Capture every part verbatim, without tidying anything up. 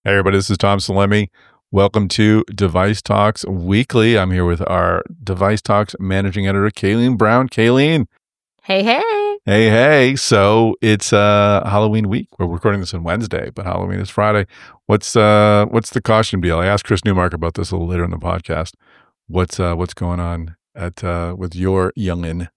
Hey, everybody, this is Tom Salemi. Welcome to Device Talks Weekly. I'm here with our Device Talks managing editor, Kayleen Brown. Kayleen. Hey, hey. Hey, hey. So it's uh, Halloween week. We're recording this on Wednesday, but Halloween is Friday. What's uh, what's the costume deal? I asked Chris Newmark about this a little later in the podcast. What's uh, what's going on at uh, with your youngin'?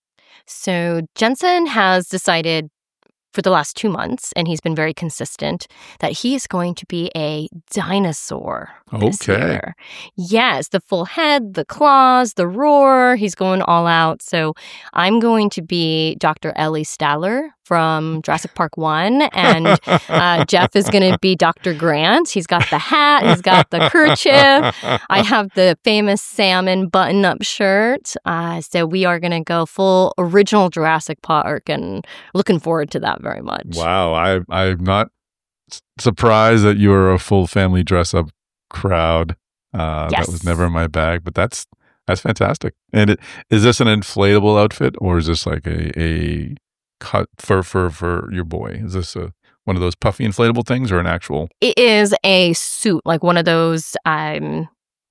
So Jensen has decided for the last two months, and he's been very consistent, that he is going to be a dinosaur this Okay. year. Yes, the full head, the claws, the roar. He's going all out. So I'm going to be Doctor Ellie Staller from Jurassic Park one, and uh, Jeff is going to be Doctor Grant. He's got the hat, he's got the kerchief. I have the famous salmon button-up shirt. Uh, so we are going to go full original Jurassic Park, and looking forward to that very much. Wow, I I'm not s- surprised that you are a full family dress-up crowd. Uh, Yes. That was never in my bag, but that's that's fantastic. And it, is this an inflatable outfit, or is this like a a cut for for for your boy? Is this a one of those puffy inflatable things, or an actual? It is a suit, like one of those um,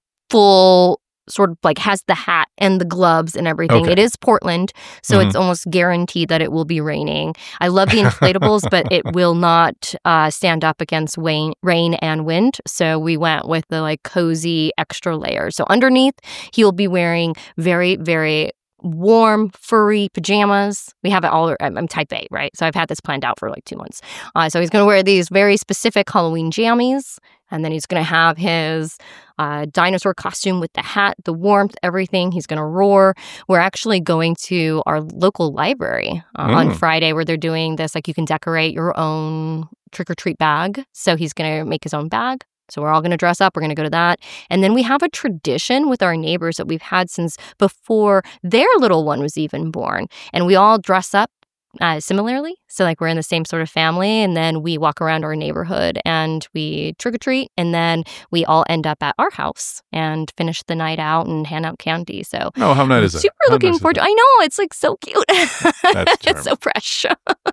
full sort of like has the hat and the gloves and everything. Okay. It is Portland, so Mhm. it's almost guaranteed that it will be raining. I love the inflatables, but it will not uh, stand up against rain, rain and wind. So we went with the like cozy extra layer. So underneath, he will be wearing very, very warm, furry pajamas. We have it all. I'm, I'm type A, right? So I've had this planned out for like two months. Uh, so he's going to wear these very specific Halloween jammies, and then he's going to have his uh, dinosaur costume with the hat, the warmth, everything. He's going to roar. We're actually going to our local library uh, on Mm. Friday, where they're doing this. Like you can decorate your own trick or treat bag. So he's going to make his own bag. So we're all going to dress up. We're going to go to that. And then we have a tradition with our neighbors that we've had since before their little one was even born. And we all dress up uh, similarly. So like we're in the same sort of family. And then we walk around our neighborhood and we trick or treat. And then we all end up at our house and finish the night out and hand out candy. So Oh, how nice I'm is that? super How looking nice is forward to that? I know. It's like so cute. That's It's so fresh.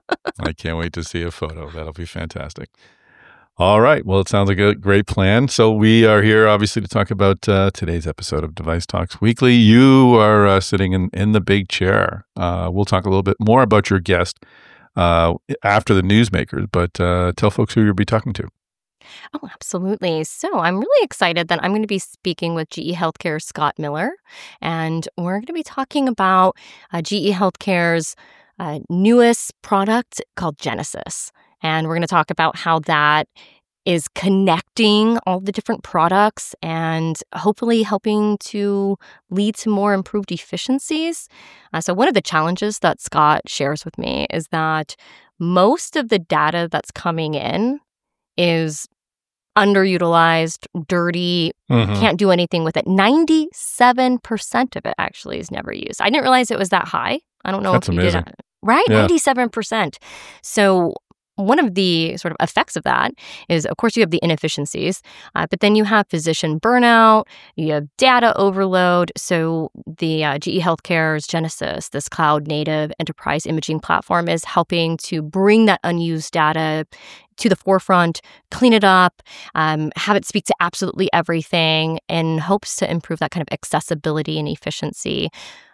I can't wait to see a photo. That'll be fantastic. All right. Well, it sounds like a great plan. So we are here, obviously, to talk about uh, today's episode of Device Talks Weekly. You are uh, sitting in, in the big chair. Uh, we'll talk a little bit more about your guest uh, after the newsmakers, but uh, tell folks who you'll be talking to. Oh, absolutely. So I'm really excited that I'm going to be speaking with G E Healthcare's Scott Miller, and we're going to be talking about uh, G E Healthcare's uh, newest product called Genesis. And we're going to talk about how that is connecting all the different products and hopefully helping to lead to more improved efficiencies. Uh, so one of the challenges that Scott shares with me is that most of the data that's coming in is underutilized, dirty, Mhm. can't do anything with it. ninety-seven percent of it actually is never used. I didn't realize it was that high. I don't know That's if you amazing. did. Right? Yeah. ninety-seven percent. So one of the sort of effects of that is, of course, you have the inefficiencies, uh, but then you have physician burnout, you have data overload. So the uh, G E Healthcare's Genesis, this cloud-native enterprise imaging platform, is helping to bring that unused data to the forefront, clean it up, um, have it speak to absolutely everything, in hopes to improve that kind of accessibility and efficiency.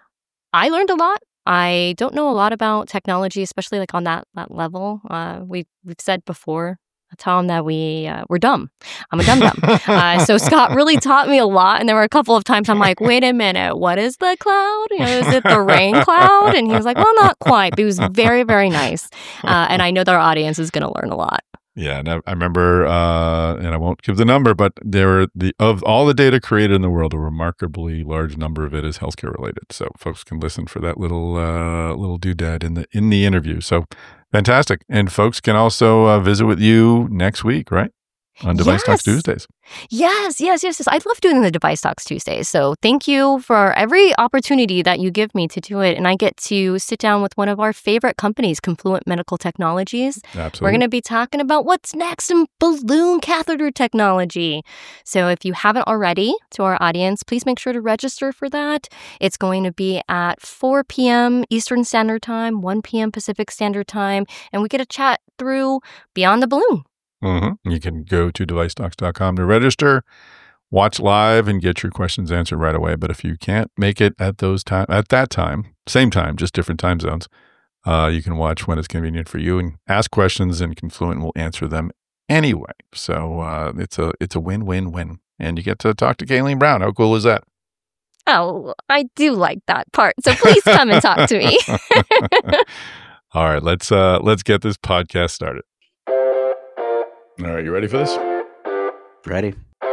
I learned a lot. I don't know a lot about technology, especially like on that, that level. Uh, we, we've said before, Tom, that we, uh, we're dumb. I'm a dum-dum. uh, so Scott really taught me a lot. And there were a couple of times I'm like, wait a minute, what is the cloud? You know, is it the rain cloud? And he was like, well, not quite. But he was very, very nice. Uh, and I know that our audience is going to learn a lot. Yeah, and I, I remember, uh, and I won't give the number, but there were the of all the data created in the world, a remarkably large number of it is healthcare related. So folks can listen for that little uh, little doodad in the in the interview. So fantastic, and folks can also uh, visit with you next week, right? On Device Talks Yes. Tuesdays. Yes, yes, yes, yes. I love doing the Device Talks Tuesdays. So thank you for every opportunity that you give me to do it. And I get to sit down with one of our favorite companies, Confluent Medical Technologies. Absolutely. We're going to be talking about what's next in balloon catheter technology. So if you haven't already, to our audience, please make sure to register for that. It's going to be at four p.m. Eastern Standard Time, one p.m. Pacific Standard Time, and we get to chat through Beyond the Balloon. Mm-hmm. You can go to device talks dot com to register, watch live, and get your questions answered right away. But if you can't make it at those time at that time, same time, just different time zones, uh, you can watch when it's convenient for you and ask questions, and Confluent will answer them anyway. So uh, it's a it's a win win win, and you get to talk to Kayleen Brown. How cool is that? Oh, I do like that part. So please come and talk to me. All right, let's uh, let's get this podcast started. All right, you ready for this? Ready.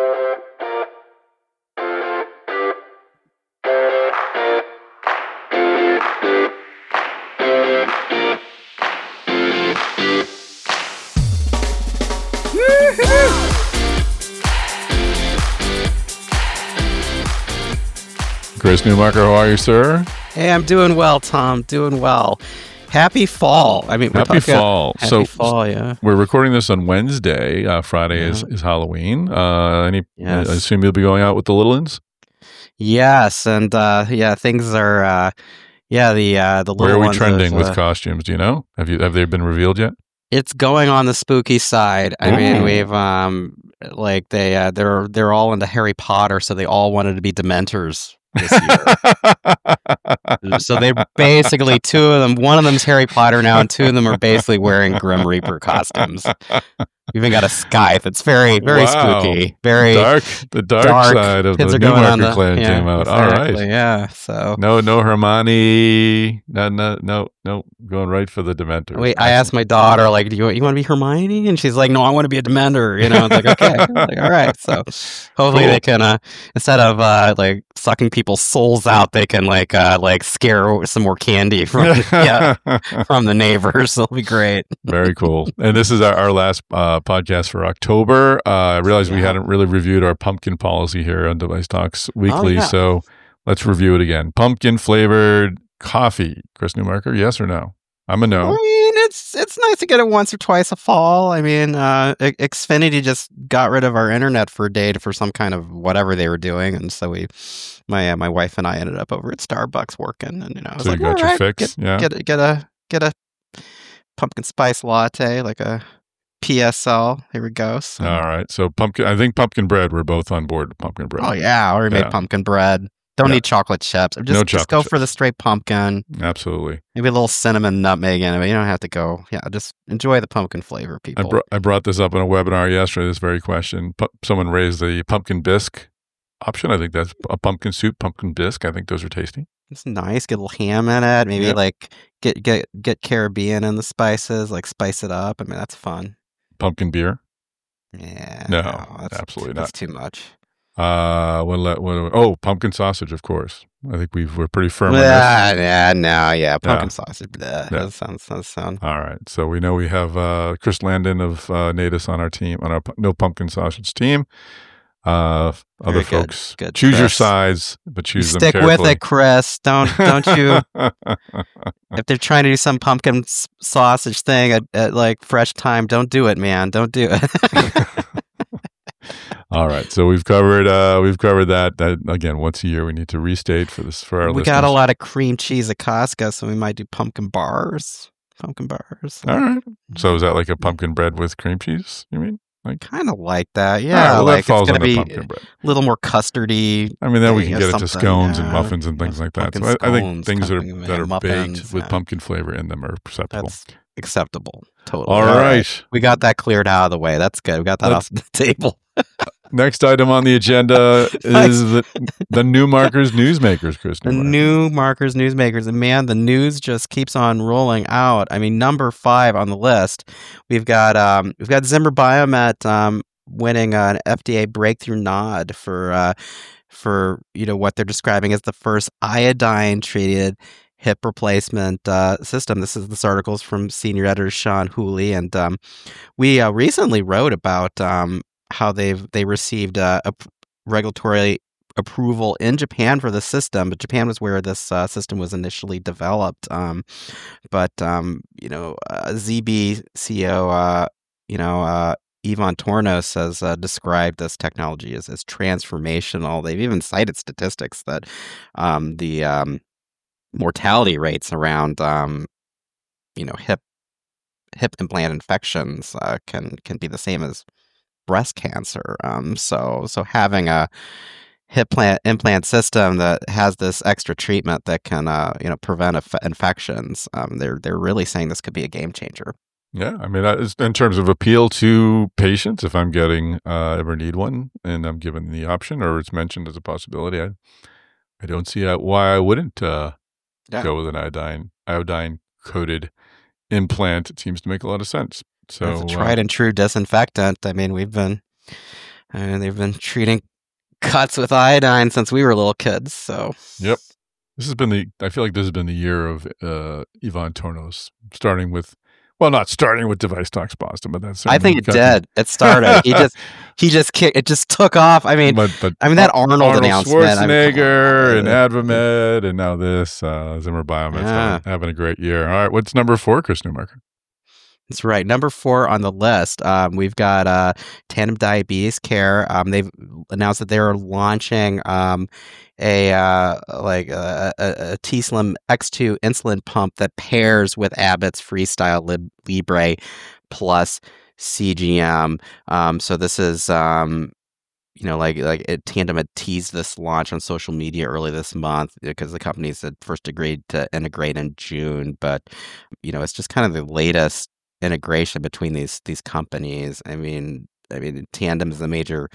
Chris Newmarker, how are you, sir? Hey, I'm doing well, Tom. Doing well. Happy fall. I mean, we're Happy talking- fall. Happy so fall, yeah. we're recording this on Wednesday. Uh, Friday is, Yeah. is Halloween. Uh, any? Yes. I assume you'll be going out with the little ones. Yes, and uh, yeah, things are. Uh, yeah, the uh, the little Where are we ones trending have, with uh, costumes? Do you know? Have you have they been revealed yet? It's going on the spooky side. I mean, Ooh. we've um, like they uh, they're they're all into Harry Potter, so they all wanted to be Dementors this year. So they basically two of them. One of them's Harry Potter now, and two of them are basically wearing Grim Reaper costumes. We even got a Scythe. It's very, very Wow. spooky. Very dark, the dark, dark. side of Kids the are going on Newmarker the clan yeah, came out. exactly, All right. Yeah. So No, no Hermione. No, no, no, no. Going right for the Dementors. wait, I asked my daughter, like, do you you want to be Hermione? And she's like, no, I want to be a Dementor. You know, it's like, okay, I'm like, all right. So hopefully Cool. they can, uh, instead of uh, like sucking people's souls out, they can like uh, like scare some more candy from yeah from the neighbors. It'll be great. Very cool. And this is our, our last uh, podcast for October. Uh, I realized we Yeah. hadn't really reviewed our pumpkin policy here on Device Talks Weekly. yeah. So let's review it again. Pumpkin flavored coffee. Chris Newmarker, yes or no? I'm a I no. mean, it's it's nice to get it once or twice a fall. I mean, uh, X- Xfinity just got rid of our internet for a day for some kind of whatever they were doing, and so we, my uh, my wife and I ended up over at Starbucks working, and you know, I was So you like, got all your right, fix, get, yeah. get a- get a get a pumpkin spice latte, like a P S L. Here we go. So, All right. So pumpkin, I think pumpkin bread, we're both on board with pumpkin bread. oh yeah, I already Yeah. made pumpkin bread. Don't Yeah. need chocolate chips. Just, No just chocolate go chips. for the straight pumpkin. Absolutely. Maybe a little cinnamon nutmeg in it, but you don't have to go. Yeah, just enjoy the pumpkin flavor, I, people. br- I brought this up in a webinar yesterday, this very question. Pu- someone raised the pumpkin bisque option. I think that's a pumpkin soup, pumpkin bisque. I think those are tasty. It's nice. Get a little ham in it. Maybe Yep. like get get get Caribbean in the spices. Like spice it up. I mean, that's fun. Pumpkin beer. Yeah. No, that's, absolutely that's too much. Uh, what, what, what, oh, pumpkin sausage, of course. I think we've, we're pretty firm on this. Yeah, yeah, no, yeah. Pumpkin Yeah. sausage. Bleh. Yeah. That sounds that sound. All right. So we know we have uh, Chris Landon of uh, Natus on our team, on our pu- No Pumpkin Sausage team. Uh, other Very good, folks, good, choose your Chris. sides, but choose them Stick carefully. with it, Chris. Don't don't you? If they're trying to do some pumpkin s- sausage thing at, at like fresh time, don't do it, man. Don't do it. All right. So we've covered uh, we've covered that. That again, once a year we need to restate for this for our we listeners. got a lot of cream cheese at Costco, so we might do pumpkin bars. Pumpkin bars. All right. So is that like a pumpkin bread with cream cheese? You mean? Kind of like that, All right, yeah. well, like that falls it's gonna under be pumpkin bread. a little more custardy. I mean, then we thing can or get into something, scones and yeah. muffins and things like that. Pumpkin So I, I think scones, things that are, pumpkin- that yeah, are muffins, baked with yeah. pumpkin flavor in them are perceptible. That's acceptable. Totally. All right. We got that cleared out of the way. That's good. We got that Let's- off the table. Next item on the agenda is the, the Newmarkers Newsmakers, Chris. The Newmarker. new markers, newsmakers, and man, the news just keeps on rolling out. I mean, number five on the list, we've got um, we've got Zimmer Biomet um, winning an F D A breakthrough nod for uh, for you know what they're describing as the first iodine treated hip replacement uh, system. This is this article's from senior editor Sean Hooley, and um, we uh, recently wrote about um, how they've they received uh, a regulatory approval in Japan for the system, but Japan was where this uh, system was initially developed. Um, but um, you know, uh, Z B C E O, uh, you know, uh, Ivan Tornos has uh, described this technology as, as transformational. They've even cited statistics that um, the um, mortality rates around, um, you know, hip hip implant infections uh, can can be the same as breast cancer. Um, so so having a hip plant implant system that has this extra treatment that can uh, you know prevent inf- infections, um, they're they're really saying this could be a game changer. Yeah, I mean, that is, in terms of appeal to patients, if I'm getting uh, ever need one and I'm given the option or it's mentioned as a possibility, I I don't see uh, why I wouldn't uh, Yeah. go with an iodine iodine coated implant. It seems to make a lot of sense. So It's a uh, tried and true disinfectant. I mean, we've been, I mean, they've been treating cuts with iodine since we were little kids. So, Yep. This has been the, I feel like this has been the year of uh, Ivan Tornos, starting with, well, not starting with Device Talks Boston, but that's. I think it did. It started. He just, he just kicked. It just took off. I mean, but, but I mean that Arnold, Arnold announcement. I mean, Schwarzenegger and uh, Advamed, and now this uh, Zimmer Biomet's Yeah. having, having a great year. All right, what's number four, Chris Newmarker? That's right. Number four on the list, um, we've got uh, Tandem Diabetes Care. Um, they've announced that they're launching um, a uh, like a, a, a T-Slim X two insulin pump that pairs with Abbott's Freestyle Lib- Libre Plus C G M. Um, so this is um, you know, like like it, Tandem had teased this launch on social media early this month because the companies had first agreed to integrate in June, but you know, it's just kind of the latest integration between these these companies. I mean, I mean, Tandem is a major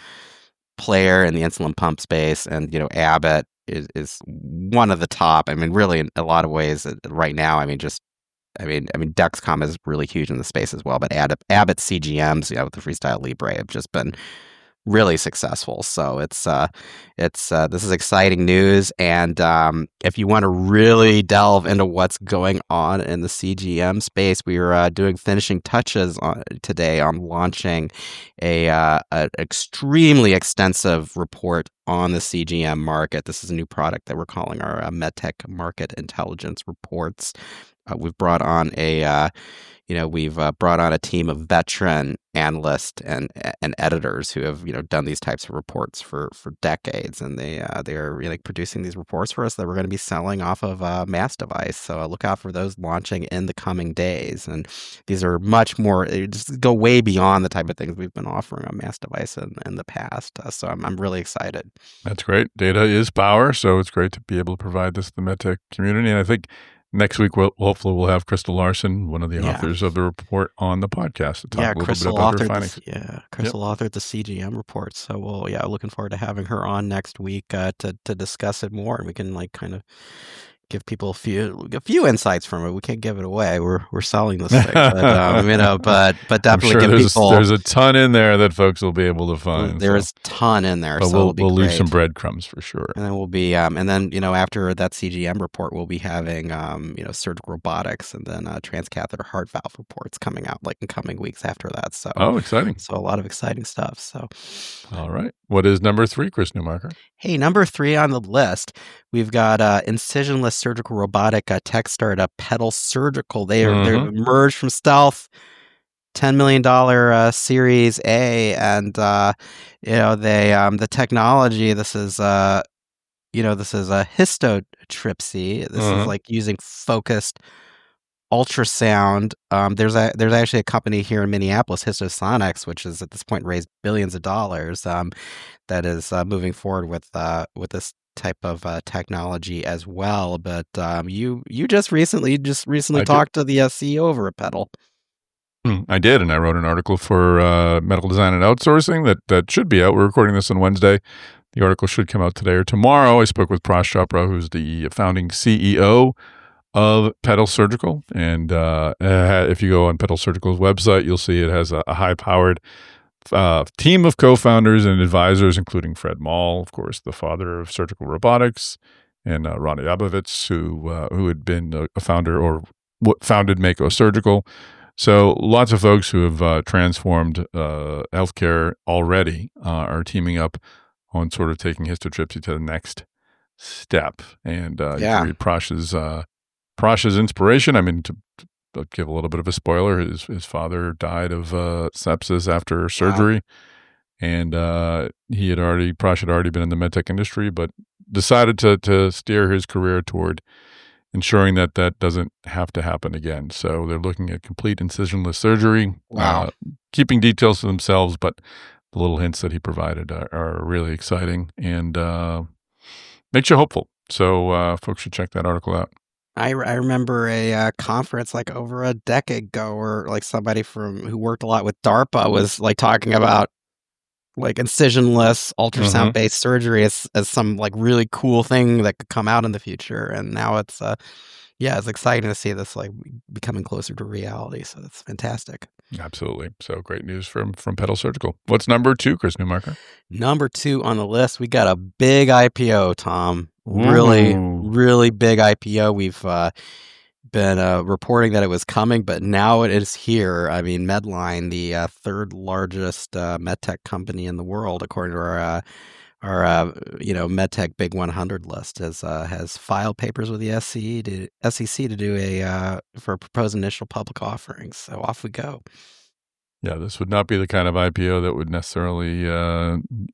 player in the insulin pump space, and you know, Abbott is is one of the top. I mean, really, in a lot of ways, uh, right now. I mean, just. I mean, I mean, Dexcom is really huge in the space as well, but Abbott, Abbott C G Ms, you know, with the Freestyle Libre, have just been really successful. So it's uh, it's uh, this is exciting news, and um, if you want to really delve into what's going on in the C G M space, we are uh, doing finishing touches on, today on launching a uh, an extremely extensive report on the C G M market. This is a new product that we're calling our uh, MedTech Market Intelligence Reports. Uh, we've brought on a, uh, you know, we've uh, brought on a team of veteran analysts and and editors who have, you know, done these types of reports for, for decades, and they uh, they are really producing these reports for us that we're going to be selling off of uh, Mass Device. So uh, look out for those launching in the coming days. And these are much more, they just go way beyond the type of things we've been offering on Mass Device in, in the past. Uh, so I'm I'm really excited. That's great. Data is power, so it's great to be able to provide this to the MedTech community. And I think next week, we'll, hopefully, we'll have Crystal Larson, one of the Yeah. authors of the report, on the podcast to talk Yeah, a little Crystal bit about her authored findings. the, yeah, Crystal authored the C G M report. So we'll yeah, looking forward to having her on next week uh, to to discuss it more, and we can like kind of give people a few a few insights from it. We can't give it away. We're we're selling this thing, but um, you know, but but I'm definitely sure give there's, people. there's a ton in there that folks will be able to find. There so. is a ton in there, But so we'll, it'll be we'll leave great. some breadcrumbs for sure. And then we'll be, um, and then you know, after that C G M report, we'll be having, um, you know, surgical robotics and then uh, transcatheter heart valve reports coming out like in coming weeks after that. So, Oh, exciting. so a lot of exciting stuff. So, All right. What is number three, Chris Newmarker? hey, number three on the list, we've got uh, incisionless surgical robotic uh, tech startup Pedal Surgical. They are they've emerged from stealth, ten million dollar uh, Series A, and uh, you know they um, the technology. This is uh, you know this is a histotripsy. This Mhm. is like using focused ultrasound. Um, there's a there's actually a company here in Minneapolis, Histosonics, which has at this point raised billions of dollars. Um, that is uh, moving forward with uh, with this type of uh, technology as well. But um, you you just recently you just recently I did. talked to the uh, C E O over at Pedal. Hmm, I did, and I wrote an article for uh, Medical Design and Outsourcing that, that should be out. We're recording this on Wednesday. The article should come out today or tomorrow. I spoke with Prash Chopra, who's the founding C E O of Pedal Surgical. And uh, if you go on Pedal Surgical's website, you'll see it has a, a high-powered uh, team of co-founders and advisors, including Fred Moll, of course, the father of surgical robotics, and uh, Ronnie Abovitz, who uh, who had been a, a founder or w- founded Mako Surgical. So lots of folks who have uh, transformed uh, healthcare already uh, are teaming up on sort of taking histotripsy to the next step. And uh, Yeah. you can read Prash's, uh, Prash's inspiration. I mean, to, to give a little bit of a spoiler, his his father died of uh, sepsis after surgery. And uh, he had already, Prash had already been in the medtech industry, but decided to to steer his career toward ensuring that that doesn't have to happen again. So they're looking at complete incisionless surgery. Wow. Uh, keeping details to themselves, but the little hints that he provided are, are really exciting and uh, makes you hopeful. So uh, folks should check that article out. I, I remember a uh, conference like over a decade ago where like somebody from who worked a lot with DARPA was like talking about like incisionless ultrasound based mm-hmm. surgery as, as some like really cool thing that could come out in the future. And now it's, uh, yeah, it's exciting to see this like becoming closer to reality. So that's fantastic. Absolutely. So great news from, from Petal Surgical. What's number two, Chris Newmarker? Number two on the list, we got a big I P O, Tom. Really, Ooh. really big I P O. We've uh, been uh, reporting that it was coming, but now it is here. I mean, Medline, the uh, third largest uh, medtech company in the world, according to our uh, our uh, you know medtech Big one hundred list, has uh, has filed papers with the S E C to S E C to do a uh, for a proposed initial public offering. So off we go. Yeah, this would not be the kind of I P O that would necessarily uh,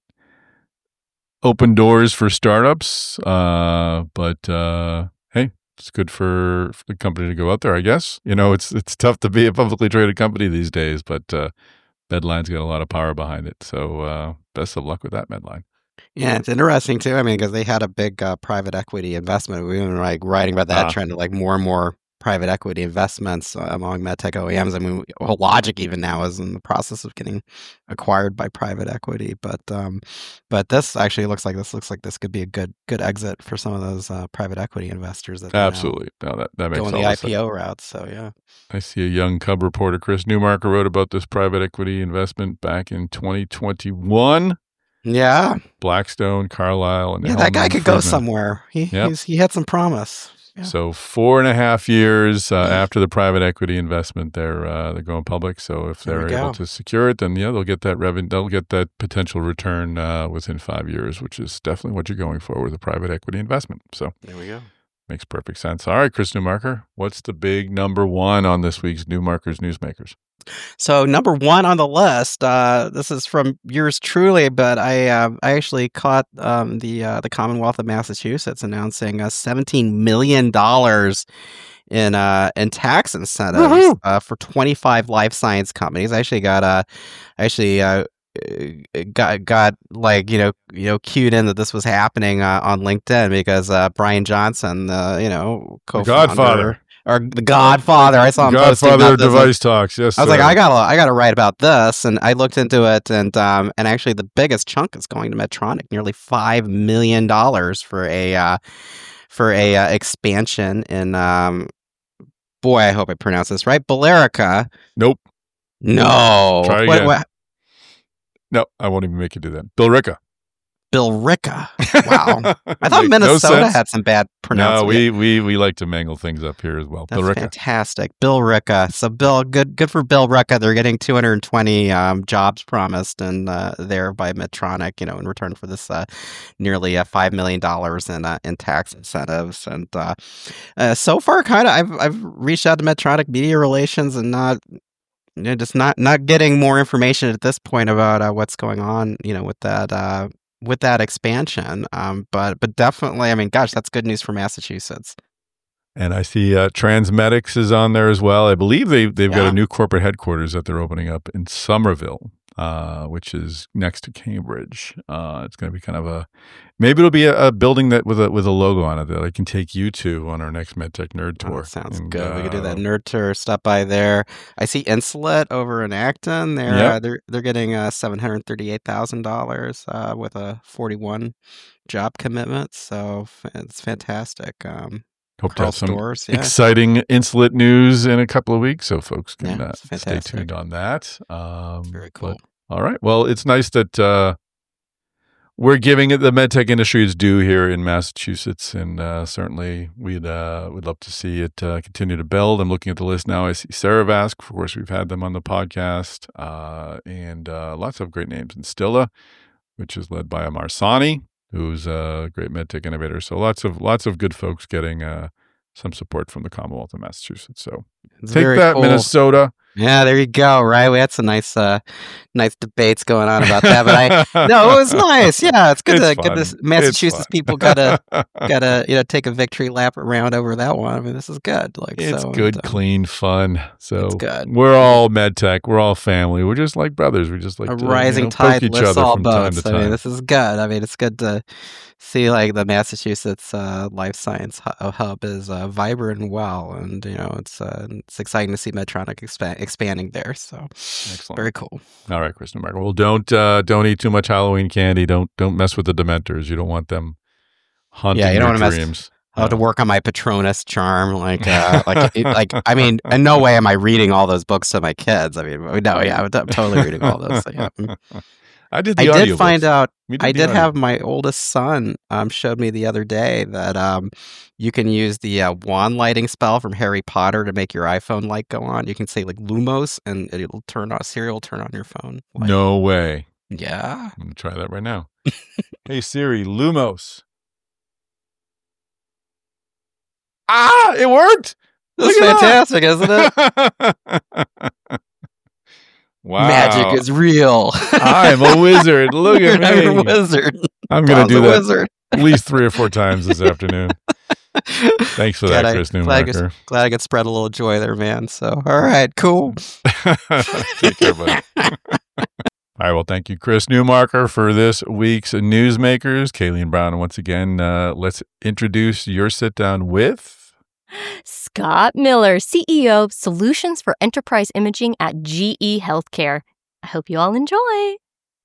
open doors for startups, uh, but uh, hey, it's good for, for the company to go out there, I guess. You know, it's it's tough to be a publicly traded company these days, but uh, Medline's got a lot of power behind it. So uh, best of luck with that, Medline. Yeah, it's interesting too. I mean, because they had a big uh, private equity investment. We've been like writing about that ah. trend of like more and more private equity investments uh, among medtech O E Ms. I mean, Hologic even now is in the process of getting acquired by private equity. But um, but this actually looks like this looks like this could be a good good exit for some of those uh, private equity investors. That absolutely, no, that that makes going all the I P O sense. route. So yeah, I see a young cub reporter, Chris Newmarker, wrote about this private equity investment back in twenty twenty-one. Yeah, Blackstone, Carlyle, and yeah, Hellman that guy could Friedman. go somewhere. He yep. he's, he had some promise. Yeah. So four and a half years uh, after the private equity investment, they're uh, they're going public. So if they're able to secure it, then yeah, they'll get that revenue. They'll get that potential return uh, within five years, which is definitely what you're going for with a private equity investment. So there we go. Makes perfect sense. All right, Chris Newmarker, what's the big number one on this week's Newmarker's Newsmakers? So number one on the list, uh, this is from yours truly, but I uh, I actually caught um, the uh, the Commonwealth of Massachusetts announcing uh, seventeen million dollars in uh, in tax incentives uh, for twenty-five life science companies. I actually got a, I actually uh, got got like you know you know cued in that this was happening uh, on LinkedIn because uh, Brian Johnson, uh, you know, co-founder. Godfather. Or the Godfather. I saw him Godfather of Device Talks. Yes, I was sir. like, I gotta, I gotta write about this, and I looked into it, and um, and actually, the biggest chunk is going to Medtronic, nearly five million dollars for a, uh, for a uh, expansion in, um, boy, I hope I pronounce this right, Billerica. Nope. No. Try again. What, what? No, I won't even make you do that. Billerica. Billerica. Wow. I thought Minnesota no had some bad pronouncement. No, we, we we like to mangle things up here as well. That's Billerica. Fantastic. Billerica. So Bill, good good for Billerica. They're getting two hundred twenty um, jobs promised and uh, there by Medtronic, you know, in return for this uh, nearly uh, five million dollars in uh, in tax incentives. And uh, uh, so far, kind of, I've I've reached out to Medtronic Media Relations and not. You know, just not not getting more information at this point about uh, what's going on, you know, with that uh, with that expansion. Um, but but definitely, I mean, gosh, that's good news for Massachusetts. And I see uh, Transmedics is on there as well. I believe they they've Yeah. got a new corporate headquarters that they're opening up in Somerville, uh, which is next to Cambridge. Uh, it's going to be kind of a maybe it'll be a, a building that with a with a logo on it that I can take you to on our next MedTech Nerd Oh, Tour. that sounds And, good. We could do that uh, nerd tour. Stop by there. I see Insulet over in Acton. They're Yep. uh, they're they're getting uh, seven hundred thirty eight thousand dollars uh, with a forty one job commitment. So f- it's fantastic. Um, Hope to Carl have some Stores, yeah. exciting Insulet news in a couple of weeks, so folks can Yeah, uh, it's stay fantastic. tuned on that. Um, Very cool. but- all right. Well, it's nice that uh, we're giving it the medtech industry its due here in Massachusetts, and uh, certainly we'd uh, would love to see it uh, continue to build. I'm looking at the list now. I see Ceravasc. Of course, we've had them on the podcast, uh, and uh, lots of great names. Instilla, which is led by Amar Sani, who's a great medtech innovator. So lots of lots of good folks getting uh, some support from the Commonwealth of Massachusetts. So It's take very that, cool. Minnesota. Yeah, there you go. Right, we had some nice, uh, nice debates going on about that. But I, no, it was nice. Yeah, it's good It's to good fun. to Massachusetts It's people gotta gotta you know take a victory lap around over that one. I mean, this is good. Like It's so, good, and, um, clean fun. So it's good. we're all med tech. We're all family. We're just like brothers. We just like A to, rising you know, tide poke each lifts other all from time boats. to I mean, time. this is good. I mean, it's good to see like the Massachusetts uh, life science hu- hub is uh, vibrant and well, and you know, it's uh, it's exciting to see Medtronic expa- expanding there. So Excellent. very cool. All right, Chris Newmarker. Well, don't uh, don't eat too much Halloween candy. Don't don't mess with the Dementors. You don't want them haunting Yeah, you don't your want to mess. dreams. I'll have to No. work on my Patronus charm, like, uh, like, it, like. I mean, in no way am I reading all those books to my kids. I mean, no, yeah, I'm I'm totally reading all those. So, yeah. Mm. I did I the did audiobooks. find out. We I the did audio- have my oldest son um, showed me the other day that um, you can use the uh, wand lighting spell from Harry Potter to make your iPhone light go on. You can say like Lumos, and it'll turn on. Siri will turn on your phone. light. No way. Yeah. I'm gonna try that right now. Hey Siri, Lumos. Ah, it worked. That's Look at fantastic, isn't it? that. Wow. Magic is real. I'm a wizard. Look at me. I'm a wizard. I'm gonna Bob's do a that wizard. at least three or four times this afternoon. Thanks for Glad that, I- Chris glad I, Newmarker. could, glad I could spread a little joy there, man. So, all right, cool. Take care, buddy. All right, well, thank you, Chris Newmarker, for this week's Newsmakers. Kayleen Brown, once again, uh, let's introduce your sit-down with... Scott Miller, C E O of Solutions for Enterprise Imaging at G E Healthcare. I hope you all enjoy.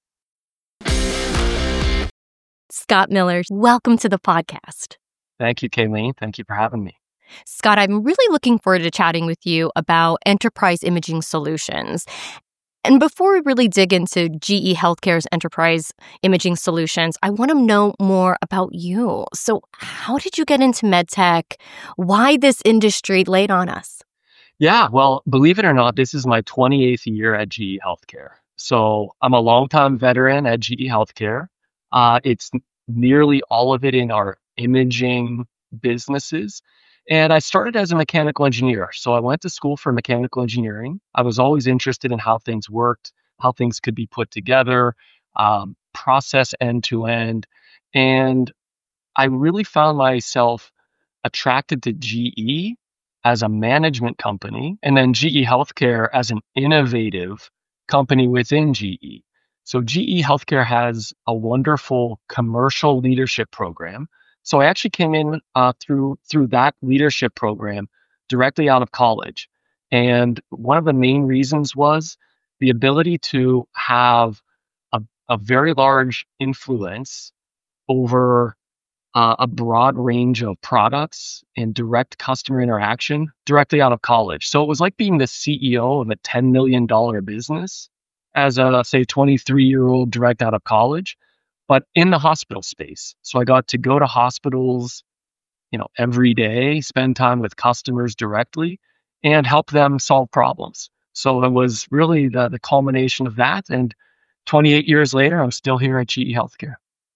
Scott Miller, welcome to the podcast. Thank you, Kayleen. Thank you for having me. Scott, I'm really looking forward to chatting with you about enterprise imaging solutions. And before we really dig into G E Healthcare's enterprise imaging solutions, I want to know more about you. So how did you get into medtech? Why this industry laid on us? Yeah, well, believe it or not, this is my twenty-eighth year at G E Healthcare. So I'm a longtime veteran at G E Healthcare. Uh, it's nearly all of it in our imaging businesses. And I started as a mechanical engineer. So I went to school for mechanical engineering. I was always interested in how things worked, how things could be put together, um, process end to end. And I really found myself attracted to G E as a management company, and then G E Healthcare as an innovative company within G E. So G E Healthcare has a wonderful commercial leadership program. So I actually came in uh, through through that leadership program directly out of college, and one of the main reasons was the ability to have a, a very large influence over uh, a broad range of products and direct customer interaction directly out of college. So it was like being the C E O of a ten million dollars business as a, say, twenty-three year old direct out of college, but in the hospital space. So I got to go to hospitals, you know, every day, spend time with customers directly and help them solve problems. So it was really the, the culmination of that. And twenty-eight years later, I'm still here at G E Healthcare.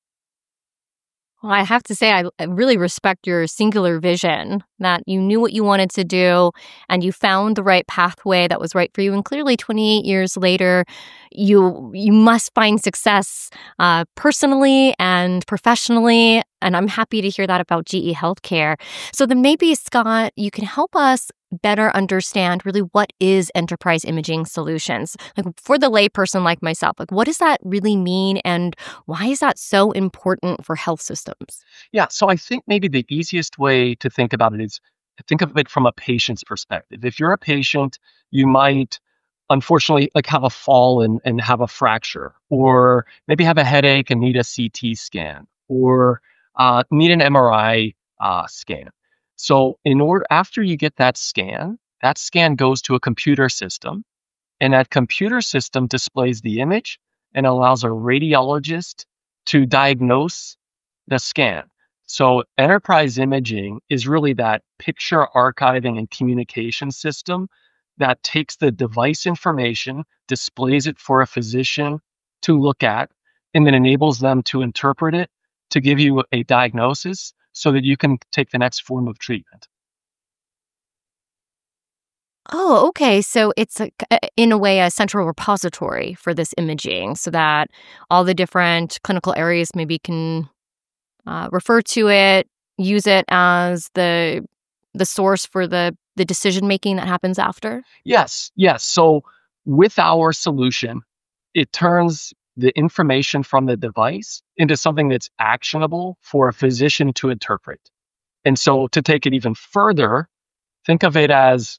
Well, I have to say, I I really respect your singular vision that you knew what you wanted to do and you found the right pathway that was right for you. And clearly, twenty-eight years later, you you must find success uh, personally and professionally. And I'm happy to hear that about G E Healthcare. So then maybe, Scott, you can help us better understand really what is enterprise imaging solutions. Like for the layperson like myself, like what does that really mean and why is that so important for health systems? Yeah, so I think maybe the easiest way to think about it is to think of it from a patient's perspective. If you're a patient, you might unfortunately like have a fall and, and have a fracture, or maybe have a headache and need a C T scan, or uh, need an M R I uh, scan. So in order after you get that scan, that scan goes to a computer system, and that computer system displays the image and allows a radiologist to diagnose the scan. So enterprise imaging is really that picture archiving and communication system that takes the device information, displays it for a physician to look at, and then enables them to interpret it to give you a diagnosis so that you can take the next form of treatment. Oh, okay. So it's a, in a way a central repository for this imaging so that all the different clinical areas maybe can uh, refer to it, use it as the the source for the the decision making that happens after. Yes, yes. So with our solution, it turns the information from the device into something that's actionable for a physician to interpret. And so to take it even further, think of it as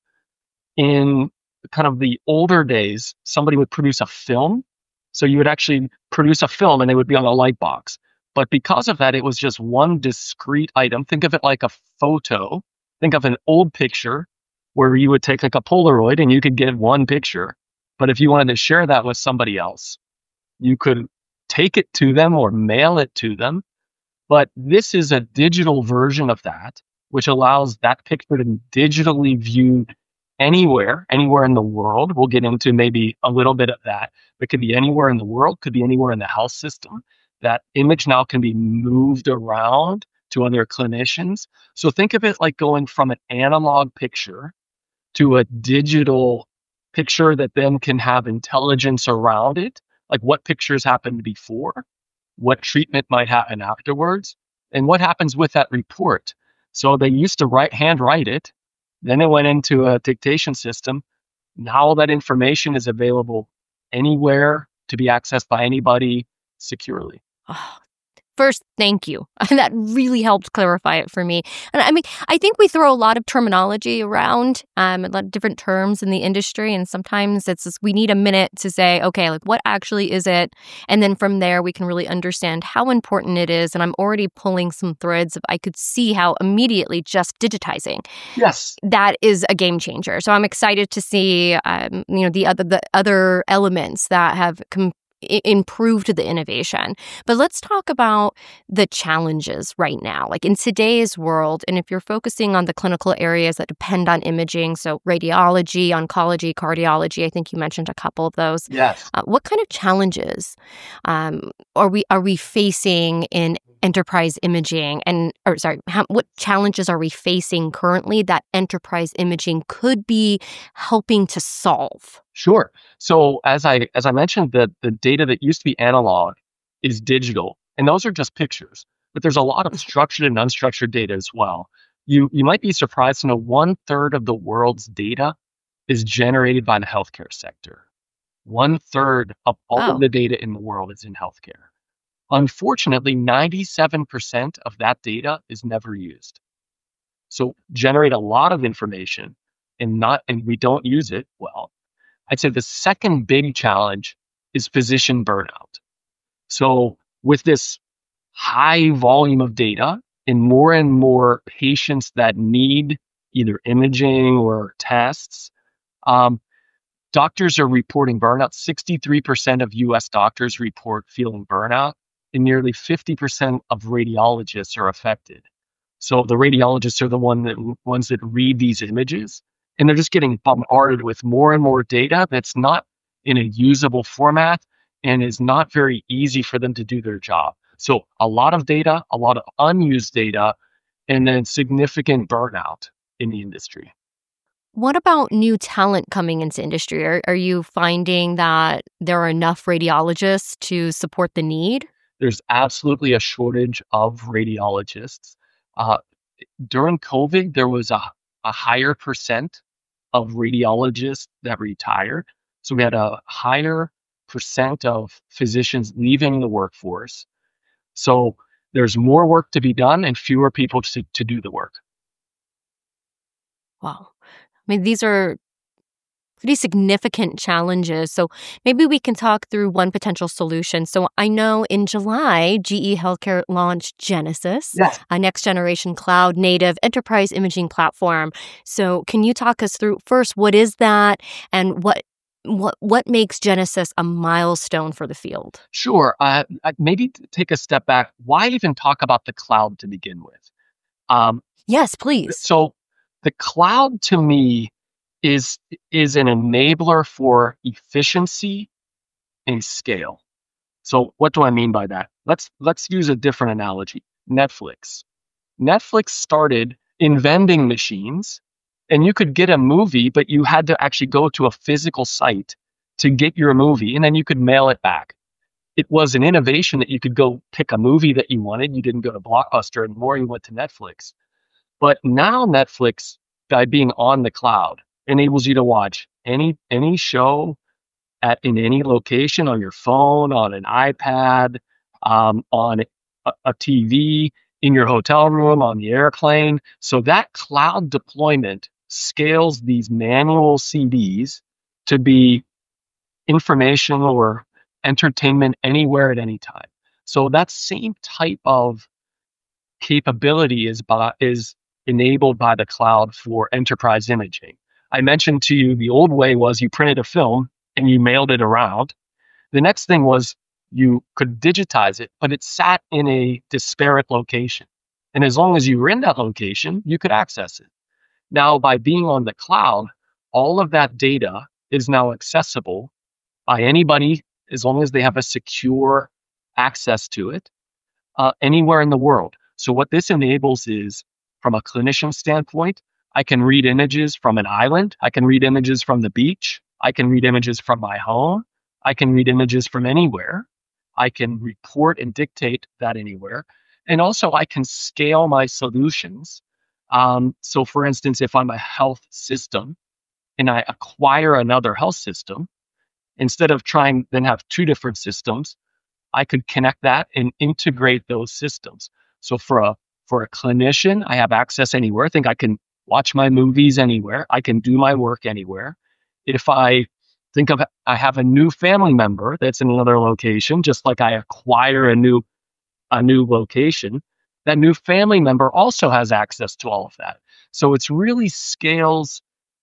in kind of the older days, somebody would produce a film. So you would actually produce a film and it would be on a light box. But because of that, it was just one discrete item. Think of it like a photo. Think of an old picture where you would take like a Polaroid and you could get one picture. But if you wanted to share that with somebody else, you could take it to them or mail it to them. But this is a digital version of that, which allows that picture to be digitally viewed anywhere, anywhere in the world. We'll get into maybe a little bit of that. It could be anywhere in the world, could be anywhere in the health system. That image now can be moved around to other clinicians. So think of it like going from an analog picture to a digital picture that then can have intelligence around it, like what pictures happened before, what treatment might happen afterwards, and what happens with that report. So they used to write hand write it, then it went into a dictation system. Now all that information is available anywhere to be accessed by anybody securely. Oh, first, thank you. That really helped clarify it for me. And I mean, I think we throw a lot of terminology around, um, a lot of different terms in the industry. And sometimes it's just, we need a minute to say, okay, like what actually is it? And then from there, we can really understand how important it is. And I'm already pulling some threads. Of, I could see how immediately just digitizing, Yes, that is a game changer. So I'm excited to see, um, you know, the other the other elements that have com- i- improved the innovation. But let's talk about the challenges right now, like in today's world. And if you're focusing on the clinical areas that depend on imaging, so radiology, oncology, cardiology, I think you mentioned a couple of those. yes. Uh, what kind of challenges um, are we are we facing in enterprise imaging? And or sorry, how, what challenges are we facing currently that enterprise imaging could be helping to solve? Sure. So as I as I mentioned, the the data that used to be analog is digital, and those are just pictures. But there's a lot of structured and unstructured data as well. You you might be surprised to know one third of the world's data is generated by the healthcare sector. One third of all of Wow. the data in the world is in healthcare. Unfortunately, ninety-seven percent of that data is never used. So generate a lot of information and not and we don't use it well. I'd say the second big challenge is physician burnout. So with this high volume of data and more and more patients that need either imaging or tests, um, doctors are reporting burnout. sixty-three percent of U S doctors report feeling burnout, and nearly fifty percent of radiologists are affected. So the radiologists are the one that, ones that read these images, and they're just getting bombarded with more and more data that's not in a usable format and is not very easy for them to do their job. So a lot of data, a lot of unused data, and then significant burnout in the industry. What about new talent coming into industry? Are, are you finding that there are enough radiologists to support the need? There's absolutely a shortage of radiologists. Uh, during COVID, there was a, a higher percent of radiologists that retired. So we had a higher percent of physicians leaving the workforce. So there's more work to be done and fewer people to, to do the work. Wow. I mean, these are pretty significant challenges. So maybe we can talk through one potential solution. So I know in July, G E Healthcare launched Genesis, Yes. a next generation cloud native enterprise imaging platform. So can you talk us through first, what is that and what what what makes Genesis a milestone for the field? Sure. Uh, uh, maybe t- take a step back. Why even talk about the cloud to begin with? Um, Yes, please. so the cloud to me is is an enabler for efficiency and scale. So what do I mean by that? Let's let's use a different analogy. Netflix. Netflix started in vending machines And you could get a movie, but you had to actually go to a physical site to get your movie, and then you could mail it back. It was an innovation that you could go pick a movie that you wanted. You didn't go to Blockbuster anymore, you went to Netflix. But now Netflix, by being on the cloud, enables you to watch any any show at in any location on your phone, on an iPad, um, on a, a T V, in your hotel room, on the airplane. So that cloud deployment scales these manual C Ds to be information or entertainment anywhere at any time. So that same type of capability is by, is enabled by the cloud for enterprise imaging. I mentioned to you the old way was you printed a film and you mailed it around. The next thing was you could digitize it, but it sat in a disparate location. And as long as you were in that location, you could access it. Now, by being on the cloud, all of that data is now accessible by anybody as long as they have a secure access to it uh, anywhere in the world. So what this enables is, from a clinician standpoint, I can read images from an island. I can read images from the beach. I can read images from my home. I can read images from anywhere. I can report and dictate that anywhere. And also I can scale my solutions. Um, so for instance, if I'm a health system and I acquire another health system, instead of trying then have two different systems, I could connect that and integrate those systems. So for a for a clinician, I have access anywhere. I think I can watch my movies anywhere. I can do my work anywhere. If I think of I have a new family member that's in another location, just like I acquire a new a new location, that new family member also has access to all of that. So it's really scales